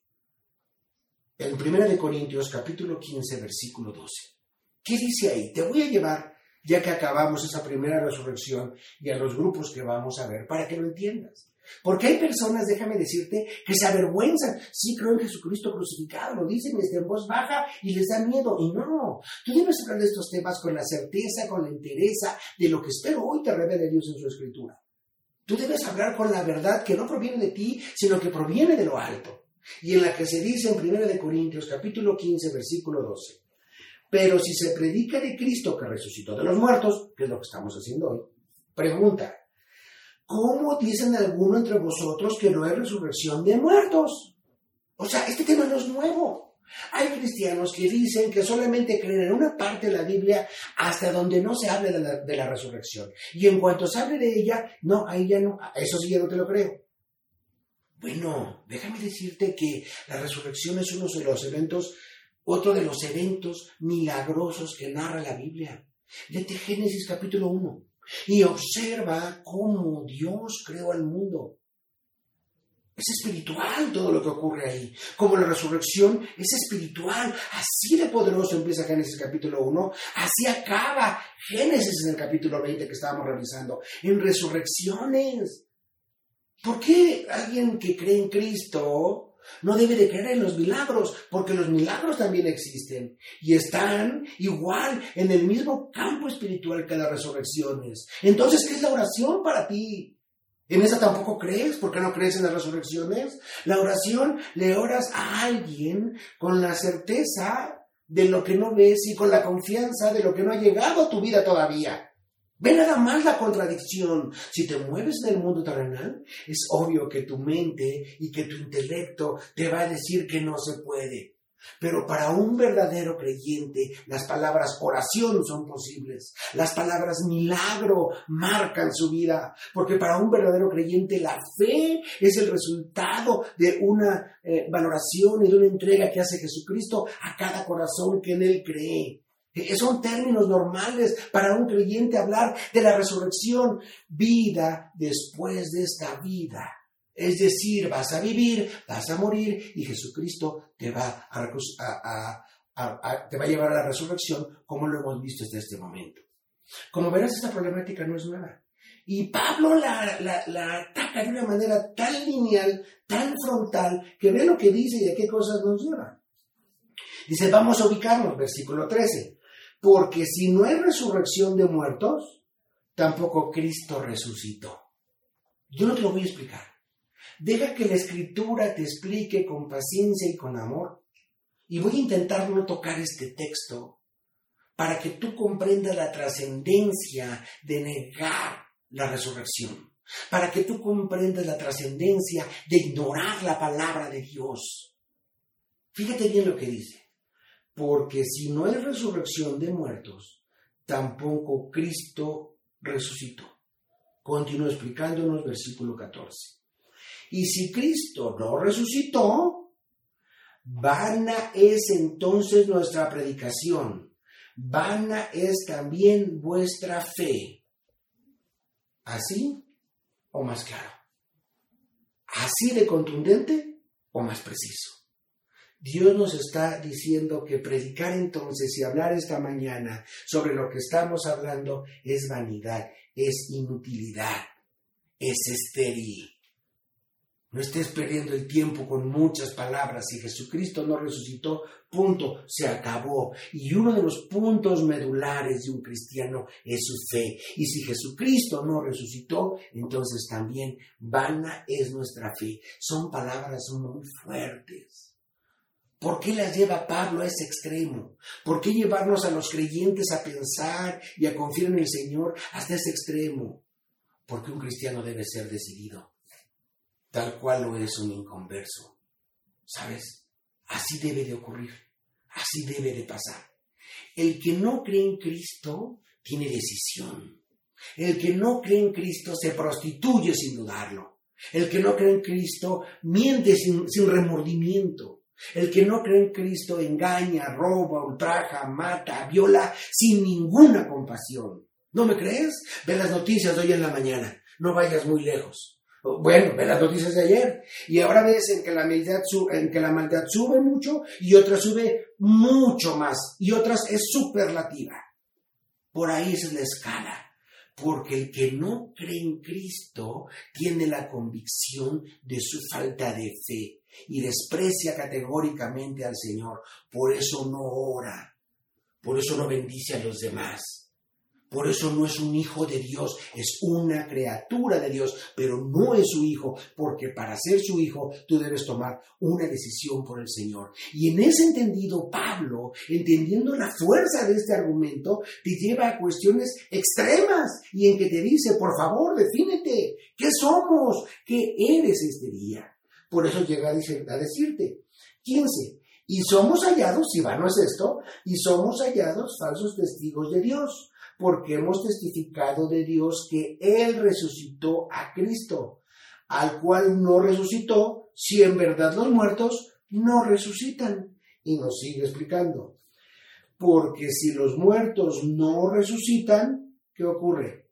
en primera de Corintios, capítulo quince, versículo doce. ¿Qué dice ahí? Te voy a llevar, ya que acabamos esa primera resurrección, y a los grupos que vamos a ver, para que lo entiendas. Porque hay personas, déjame decirte, que se avergüenzan. Sí, creo en Jesucristo crucificado, lo dicen desde en voz baja y les da miedo. Y no, tú debes hablar de estos temas con la certeza, con la entereza de lo que espero hoy te revele Dios en su Escritura. Tú debes hablar con la verdad que no proviene de ti, sino que proviene de lo alto. Y en la que se dice en primera de Corintios, capítulo quince, versículo doce. Pero si se predica de Cristo que resucitó de los muertos, que es lo que estamos haciendo hoy, pregunta, ¿cómo dicen alguno entre vosotros que no hay resurrección de muertos? O sea, este tema no es nuevo. Hay cristianos que dicen que solamente creen en una parte de la Biblia hasta donde no se hable de la, de la resurrección. Y en cuanto se hable de ella, no, ahí ya no, eso sí ya no te lo creo. Bueno, déjame decirte que la resurrección es uno de los eventos, otro de los eventos milagrosos que narra la Biblia. Léete Génesis capítulo uno. Y observa cómo Dios creó al mundo. Es espiritual todo lo que ocurre ahí. Como la resurrección es espiritual. Así de poderoso empieza Génesis capítulo uno. Así acaba Génesis en el capítulo veinte que estábamos revisando. En resurrecciones. ¿Por qué alguien que cree en Cristo No debe de creer en los milagros, porque los milagros también existen y están igual en el mismo campo espiritual que las resurrecciones. Entonces, ¿qué es la oración para ti? ¿En esa tampoco crees? ¿Por qué no crees en las resurrecciones? La oración le oras a alguien con la certeza de lo que no ves y con la confianza de lo que no ha llegado a tu vida todavía. Ve nada más la contradicción. Si te mueves en el mundo terrenal, es obvio que tu mente y que tu intelecto te va a decir que no se puede. Pero para un verdadero creyente, las palabras oración son posibles. Las palabras milagro marcan su vida. Porque para un verdadero creyente, la fe es el resultado de una eh, valoración y de una entrega que hace Jesucristo a cada corazón que en Él cree. Son términos normales para un creyente hablar de la resurrección, vida después de esta vida. Es decir, vas a vivir, vas a morir y Jesucristo te va a, a, a, a, te va a llevar a la resurrección como lo hemos visto hasta este momento. Como verás, esta problemática no es nueva. Y Pablo la, la, la ataca de una manera tan lineal, tan frontal, que ve lo que dice y a qué cosas nos lleva. Dice, vamos a ubicarnos, versículo trece. Porque si no hay resurrección de muertos, tampoco Cristo resucitó. Yo no te lo voy a explicar. Deja que la Escritura te explique con paciencia y con amor. Y voy a intentar no tocar este texto para que tú comprendas la trascendencia de negar la resurrección. Para que tú comprendas la trascendencia de ignorar la palabra de Dios. Fíjate bien lo que dice. Porque si no hay resurrección de muertos, tampoco Cristo resucitó. Continúa explicándonos versículo catorce. Y si Cristo no resucitó, vana es entonces nuestra predicación, vana es también vuestra fe. ¿Así o más claro? ¿Así de contundente o más preciso? Dios nos está diciendo que predicar entonces y hablar esta mañana sobre lo que estamos hablando es vanidad, es inutilidad, es estéril. No estés perdiendo el tiempo con muchas palabras. Si Jesucristo no resucitó, punto, se acabó. Y uno de los puntos medulares de un cristiano es su fe. Y si Jesucristo no resucitó, entonces también vana es nuestra fe. Son palabras muy fuertes. ¿Por qué las lleva Pablo a ese extremo? ¿Por qué llevarnos a los creyentes a pensar y a confiar en el Señor hasta ese extremo? Porque un cristiano debe ser decidido, tal cual lo es un inconverso. ¿Sabes? Así debe de ocurrir, así debe de pasar. El que no cree en Cristo tiene decisión. El que no cree en Cristo se prostituye sin dudarlo. El que no cree en Cristo miente sin, sin remordimiento. El que no cree en Cristo engaña, roba, ultraja, mata, viola sin ninguna compasión. ¿No me crees? Ve las noticias de hoy en la mañana. No vayas muy lejos. Bueno, ve las noticias de ayer. Y ahora ves en que la maldad sube, en que la maldad sube mucho y otra sube mucho más. Y otras es superlativa. Por ahí es la escala. Porque el que no cree en Cristo tiene la convicción de su falta de fe y desprecia categóricamente al Señor. Por eso no ora, por eso no bendice a los demás, por eso no es un hijo de Dios, es una criatura de Dios, pero no es su hijo, porque para ser su hijo tú debes tomar una decisión por el Señor. Y en ese entendido, Pablo, entendiendo la fuerza de este argumento, te lleva a cuestiones extremas y en que te dice, por favor, defínete, ¿qué somos? ¿Qué eres este día? Por eso llega a decirte, quince, y somos hallados, si vano es esto, y somos hallados falsos testigos de Dios, porque hemos testificado de Dios que Él resucitó a Cristo, al cual no resucitó, si en verdad los muertos no resucitan. Y nos sigue explicando, porque si los muertos no resucitan, ¿qué ocurre?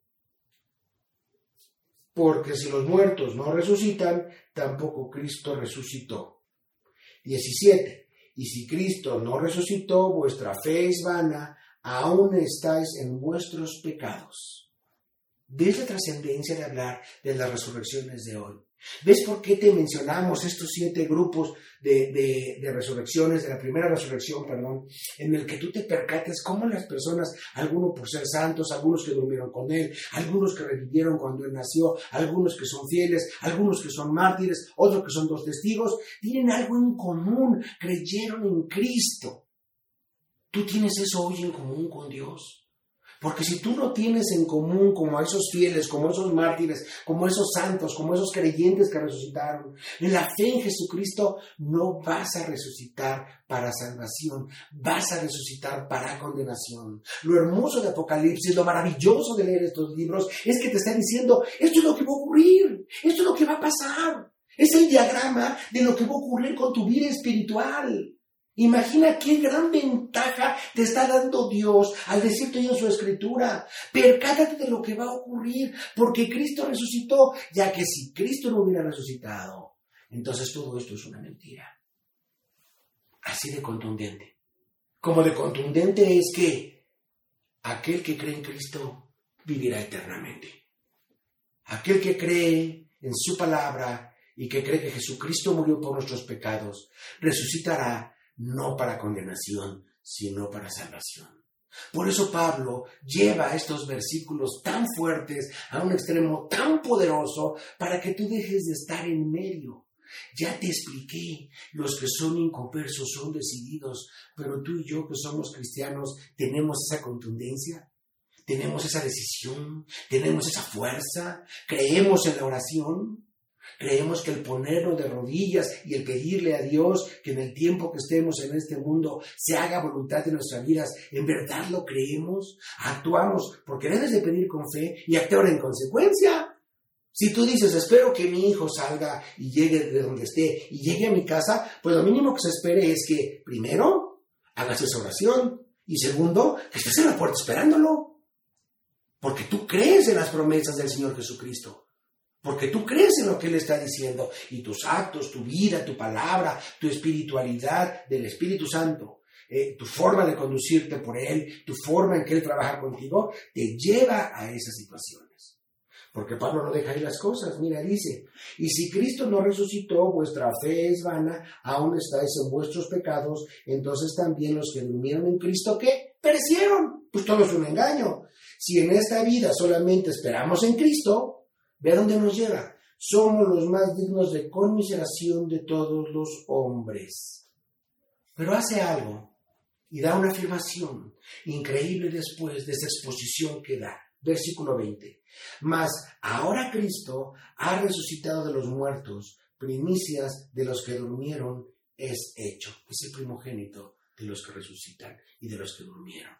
Porque si los muertos no resucitan, tampoco Cristo resucitó. diecisiete. Y si Cristo no resucitó, vuestra fe es vana, aún estáis en vuestros pecados. ¿Ves la trascendencia de hablar de las resurrecciones de hoy? ¿Ves por qué te mencionamos estos siete grupos de, de, de resurrecciones, de la primera resurrección, perdón, en el que tú te percates cómo las personas, algunos por ser santos, algunos que durmieron con Él, algunos que revivieron cuando Él nació, algunos que son fieles, algunos que son mártires, otros que son dos testigos, tienen algo en común, creyeron en Cristo. ¿Tú tienes eso hoy en común con Dios? Porque si tú no tienes en común como a esos fieles, como a esos mártires, como a esos santos, como a esos creyentes que resucitaron, en la fe en Jesucristo, no vas a resucitar para salvación, vas a resucitar para condenación. Lo hermoso de Apocalipsis, lo maravilloso de leer estos libros, es que te está diciendo, esto es lo que va a ocurrir, esto es lo que va a pasar. Es el diagrama de lo que va a ocurrir con tu vida espiritual. Imagina qué gran ventaja te está dando Dios al decirte en su Escritura. Percátate de lo que va a ocurrir, porque Cristo resucitó, ya que si Cristo no hubiera resucitado, entonces todo esto es una mentira. Así de contundente. Como de contundente es que aquel que cree en Cristo vivirá eternamente. Aquel que cree en su palabra y que cree que Jesucristo murió por nuestros pecados, resucitará no para condenación, sino para salvación. Por eso Pablo lleva estos versículos tan fuertes a un extremo tan poderoso para que tú dejes de estar en medio. Ya te expliqué, los que son inconversos son decididos, pero tú y yo que somos cristianos tenemos esa contundencia, tenemos esa decisión, tenemos esa fuerza, creemos en la oración. Creemos que el ponernos de rodillas y el pedirle a Dios que en el tiempo que estemos en este mundo se haga voluntad de nuestras vidas, ¿en verdad lo creemos? Actuamos porque debes de pedir con fe y actuar en consecuencia. Si tú dices, espero que mi hijo salga y llegue de donde esté y llegue a mi casa, pues lo mínimo que se espere es que, primero, hagas esa oración y segundo, que estés en la puerta esperándolo. Porque tú crees en las promesas del Señor Jesucristo. Porque tú crees en lo que Él está diciendo y tus actos, tu vida, tu palabra, tu espiritualidad del Espíritu Santo, eh, tu forma de conducirte por Él, tu forma en que Él trabaja contigo, te lleva a esas situaciones. Porque Pablo no deja ahí las cosas. Mira, dice, y si Cristo no resucitó, vuestra fe es vana, aún estáis en vuestros pecados, entonces también los que durmieron en Cristo, ¿qué? Perecieron. Pues todo es un engaño. Si en esta vida solamente esperamos en Cristo, ve a dónde nos lleva. Somos los más dignos de conmiseración de todos los hombres. Pero hace algo y da una afirmación increíble después de esa exposición que da. Versículo veinte. Mas ahora Cristo ha resucitado de los muertos, primicias de los que durmieron es hecho. Es el primogénito de los que resucitan y de los que durmieron.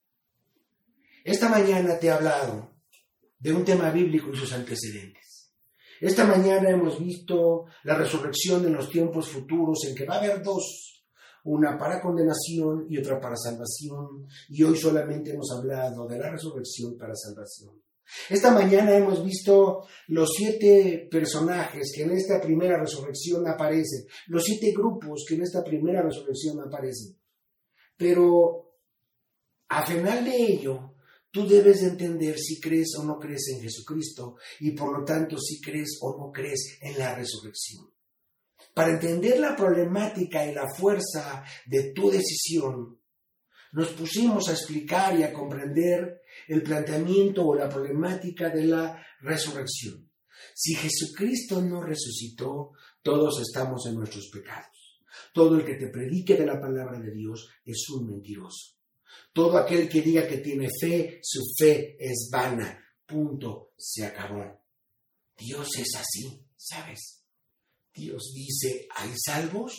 Esta mañana te he hablado de un tema bíblico y sus antecedentes. Esta mañana hemos visto la resurrección en los tiempos futuros en que va a haber dos, una para condenación y otra para salvación, y hoy solamente hemos hablado de la resurrección para salvación. Esta mañana hemos visto los siete personajes que en esta primera resurrección aparecen, los siete grupos que en esta primera resurrección aparecen. Pero al final de ello, tú debes de entender si crees o no crees en Jesucristo y por lo tanto si crees o no crees en la resurrección. Para entender la problemática y la fuerza de tu decisión, nos pusimos a explicar y a comprender el planteamiento o la problemática de la resurrección. Si Jesucristo no resucitó, todos estamos en nuestros pecados. Todo el que te predique de la palabra de Dios es un mentiroso. Todo aquel que diga que tiene fe, su fe es vana. Punto. Se acabó. Dios es así, ¿sabes? Dios dice, hay salvos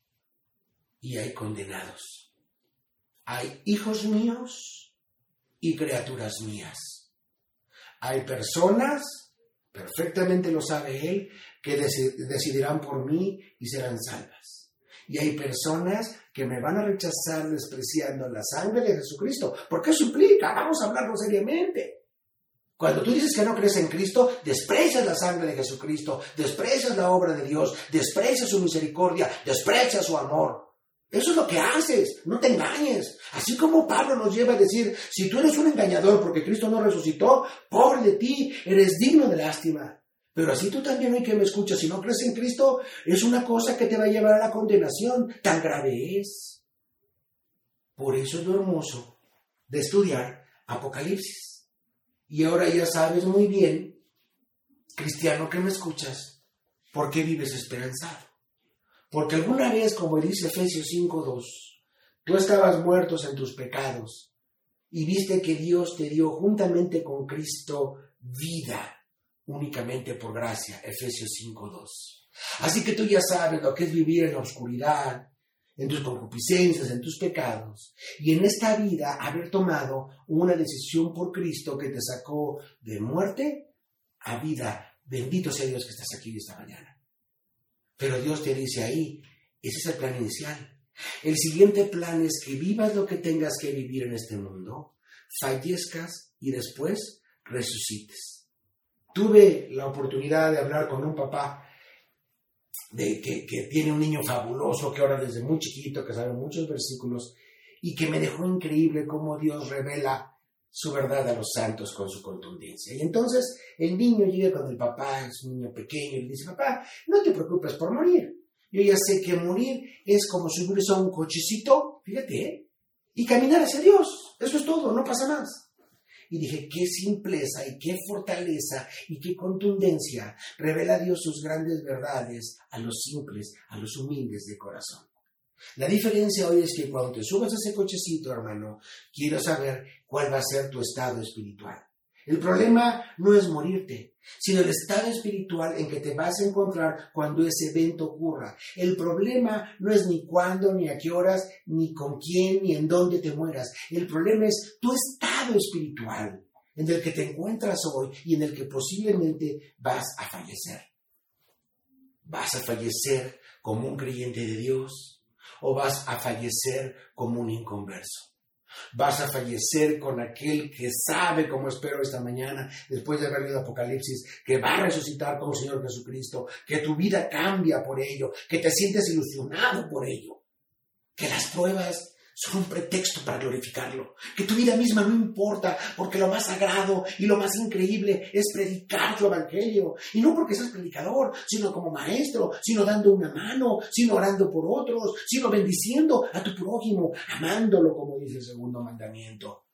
y hay condenados. Hay hijos míos y criaturas mías. Hay personas, perfectamente lo sabe Él, que decidirán por mí y serán salvas. Y hay personas que me van a rechazar despreciando la sangre de Jesucristo. ¿Por qué eso implica? Vamos a hablarlo seriamente. Cuando tú dices que no crees en Cristo, desprecias la sangre de Jesucristo, desprecias la obra de Dios, desprecias su misericordia, desprecias su amor. Eso es lo que haces, no te engañes. Así como Pablo nos lleva a decir, si tú eres un engañador porque Cristo no resucitó, pobre de ti, eres digno de lástima. Pero así tú también hoy que me escuchas, si no crees en Cristo, es una cosa que te va a llevar a la condenación. Tan grave es. Por eso es lo hermoso de estudiar Apocalipsis. Y ahora ya sabes muy bien, cristiano que me escuchas, por qué vives esperanzado. Porque alguna vez, como dice Efesios cinco dos, tú estabas muertos en tus pecados y viste que Dios te dio juntamente con Cristo vida, únicamente por gracia, Efesios cinco dos. Así que tú ya sabes lo que es vivir en la oscuridad, en tus concupiscencias, en tus pecados, y en esta vida haber tomado una decisión por Cristo que te sacó de muerte a vida. Bendito sea Dios que estás aquí esta mañana. Pero Dios te dice ahí, ese es el plan inicial. El siguiente plan es que vivas lo que tengas que vivir en este mundo, fallezcas y después resucites. Tuve la oportunidad de hablar con un papá de, que, que tiene un niño fabuloso, que ahora desde muy chiquito, que sabe muchos versículos, y que me dejó increíble cómo Dios revela su verdad a los santos con su contundencia. Y entonces el niño llega con el papá, es un niño pequeño, y le dice, papá, no te preocupes por morir. Yo ya sé que morir es como subirse a un cochecito, fíjate, ¿eh? y caminar hacia Dios. Eso es todo, no pasa más. Y dije, qué simpleza y qué fortaleza y qué contundencia revela Dios sus grandes verdades a los simples, a los humildes de corazón. La diferencia hoy es que cuando te subas a ese cochecito, hermano, quiero saber cuál va a ser tu estado espiritual. El problema no es morirte, sino el estado espiritual en que te vas a encontrar cuando ese evento ocurra. El problema no es ni cuándo, ni a qué horas, ni con quién, ni en dónde te mueras. El problema es tu estado espiritual en el que te encuentras hoy y en el que posiblemente vas a fallecer. ¿Vas a fallecer como un creyente de Dios o vas a fallecer como un inconverso? Vas a fallecer con aquel que sabe, como espero esta mañana, después de haber leído Apocalipsis, que va a resucitar como Señor Jesucristo, que tu vida cambia por ello, que te sientes ilusionado por ello, que las pruebas son un pretexto para glorificarlo, que tu vida misma no importa, porque lo más sagrado y lo más increíble es predicar su evangelio, y no porque seas predicador, sino como maestro, sino dando una mano, sino orando por otros, sino bendiciendo a tu prójimo, amándolo, como dice el segundo mandamiento.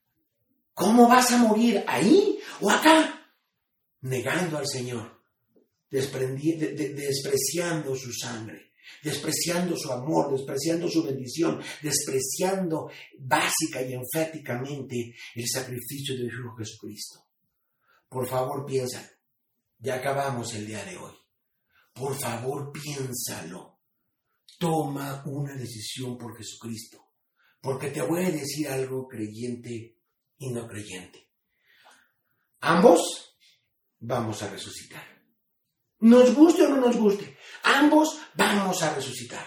¿Cómo vas a morir? ¿Ahí o acá? Negando al Señor, desprendi- de- de- despreciando su sangre, despreciando su amor, despreciando su bendición, despreciando básica y enfáticamente el sacrificio de Hijo Jesucristo. Por favor, piénsalo. Ya acabamos el día de hoy. Por favor, piénsalo. Toma una decisión por Jesucristo. Porque te voy a decir algo, creyente y no creyente. Ambos vamos a resucitar. Nos guste o no nos guste, ambos vamos a resucitar.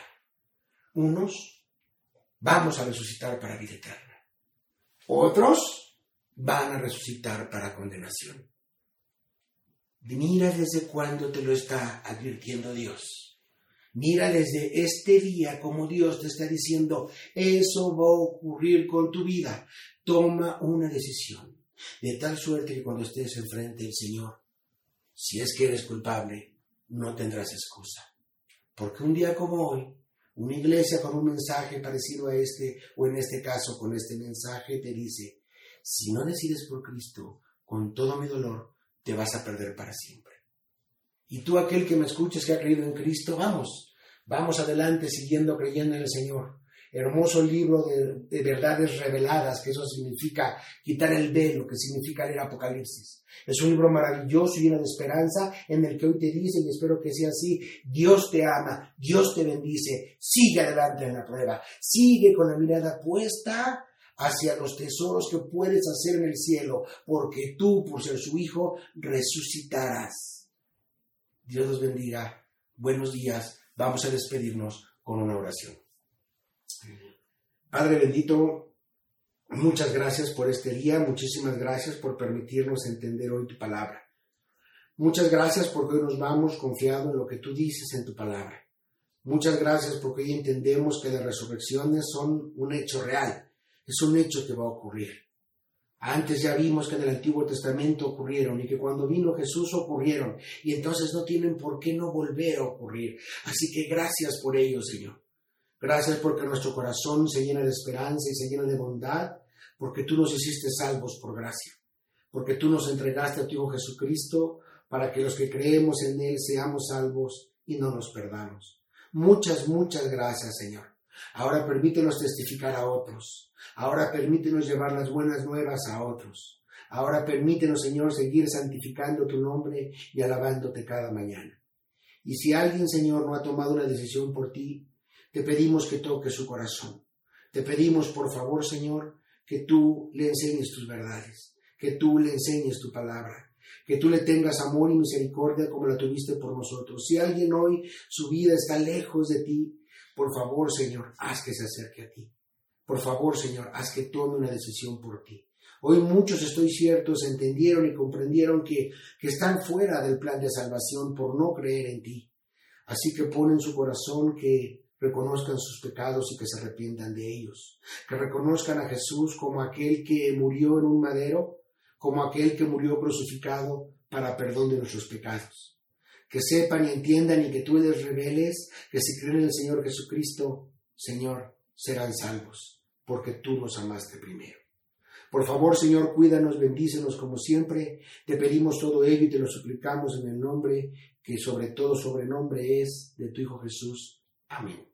Unos vamos a resucitar para vida eterna. Otros van a resucitar para condenación. Mira desde cuándo te lo está advirtiendo Dios. Mira desde este día como Dios te está diciendo, eso va a ocurrir con tu vida. Toma una decisión, de tal suerte que cuando estés enfrente del Señor, si es que eres culpable, no tendrás excusa. Porque un día como hoy, una iglesia con un mensaje parecido a este, o en este caso con este mensaje, te dice, si no decides por Cristo, con todo mi dolor, te vas a perder para siempre. Y tú, aquel que me escuches que ha creído en Cristo, vamos, vamos adelante siguiendo creyendo en el Señor. Hermoso libro de, de verdades reveladas, que eso significa quitar el velo, que significa leer Apocalipsis. Es un libro maravilloso y lleno de esperanza en el que hoy te dice, y espero que sea así, Dios te ama, Dios te bendice, sigue adelante en la prueba, sigue con la mirada puesta hacia los tesoros que puedes hacer en el cielo, porque tú, por ser su hijo, resucitarás. Dios los bendiga, buenos días, vamos a despedirnos con una oración. Padre bendito, muchas gracias por este día, muchísimas gracias por permitirnos entender hoy tu palabra. Muchas gracias porque hoy nos vamos confiado en lo que tú dices en tu palabra. Muchas gracias porque hoy entendemos que las resurrecciones son un hecho real, es un hecho que va a ocurrir. Antes ya vimos que en el Antiguo Testamento ocurrieron y que cuando vino Jesús ocurrieron y entonces no tienen por qué no volver a ocurrir. Así que gracias por ello, Señor. Gracias porque nuestro corazón se llena de esperanza y se llena de bondad, porque tú nos hiciste salvos por gracia, porque tú nos entregaste a tu Hijo Jesucristo para que los que creemos en Él seamos salvos y no nos perdamos. Muchas, muchas gracias, Señor. Ahora permítenos testificar a otros. Ahora permítenos llevar las buenas nuevas a otros. Ahora permítenos, Señor, seguir santificando tu nombre y alabándote cada mañana. Y si alguien, Señor, no ha tomado una decisión por ti, te pedimos que toques su corazón. Te pedimos, por favor, Señor, que tú le enseñes tus verdades, que tú le enseñes tu palabra, que tú le tengas amor y misericordia como la tuviste por nosotros. Si alguien hoy su vida está lejos de ti, por favor, Señor, haz que se acerque a ti. Por favor, Señor, haz que tome una decisión por ti. Hoy muchos, estoy cierto, se entendieron y comprendieron que, que están fuera del plan de salvación por no creer en ti. Así que pon en su corazón que reconozcan sus pecados y que se arrepientan de ellos. Que reconozcan a Jesús como aquel que murió en un madero, como aquel que murió crucificado para perdón de nuestros pecados. Que sepan y entiendan y que tú les reveles que si creen en el Señor Jesucristo, Señor, serán salvos, porque tú nos amaste primero. Por favor, Señor, cuídanos, bendícenos como siempre. Te pedimos todo ello y te lo suplicamos en el nombre que sobre todo sobrenombre es de tu Hijo Jesús. Amén.